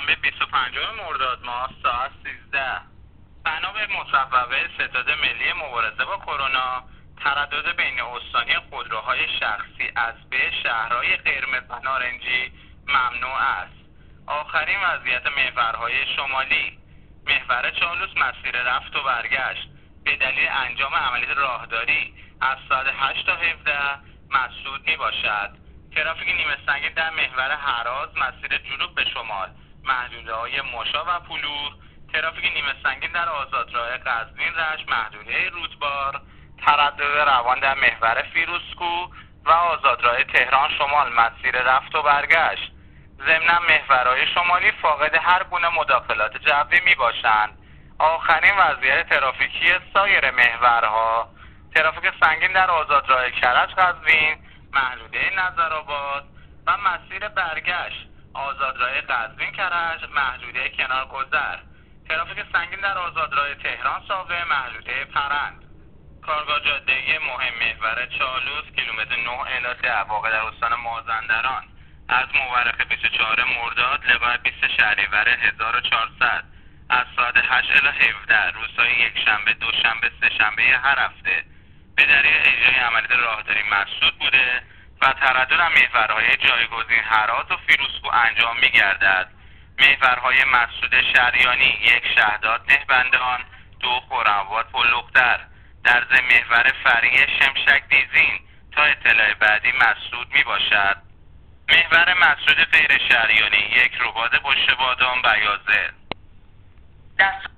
شنبه 25 مرداد ماه ساعت 13. بنا به مصوبه ستاد ملی مبارزه با کرونا، تردد بین استانی خودروهای شخصی از به شهرهای قرمز و نارنجی ممنوع است. آخرین وضعیت محورهای شمالی: محور چالوس مسیر رفت و برگشت به دلیل انجام عملیات راهداری از ساعت 8 تا 17 مسدود می باشد. ترافیک نیمه سنگین در محور هراز مسیر جنوب به شمال محدوده‌های مشا و پلور، ترافیک نیمه سنگین در آزادراه قزوین رشت محدوده رودبار، تردد روان در محور فیروزکوه و آزادراه تهران شمال مسیر رفت و برگشت. ضمن محورهای شمالی فاقد هر گونه مداخلات جوی می باشند. آخرین وضعیت ترافیکی سایر محورها: ترافیک سنگین در آزادراه کرج قزوین محدوده نظرآباد و مسیر برگشت آزادراه قزوین کرج محدوده کنارگذر، ترافیک سنگین در آزادراه تهران ساقه محدوده پرند. کارگاه جاده‌ای مهم محور چالوس کیلومتر 9 الی 10 واقع در استان مازندران از مورخ 24 مرداد لقاء 20 شهریور 1400 از ساعت 8 الی 17 روزهای یکشنبه، دوشنبه، سه‌شنبه هر هفته به دلیل اجرای عملیات راهداری مسدود بوده و تردد محورهای جایگزین هراز و فیروزکوه انجام می‌گردد. محورهای مسدود شریانی: 1 شهداد نهبندان، 2 خرم‌آباد پل‌لختر. در ضمن محور فرعی شمشک دیزین تا اطلاع بعدی مسدود می باشد. محور مسدود غیر شریانی: 1 رباط پشت بادام بیاضه.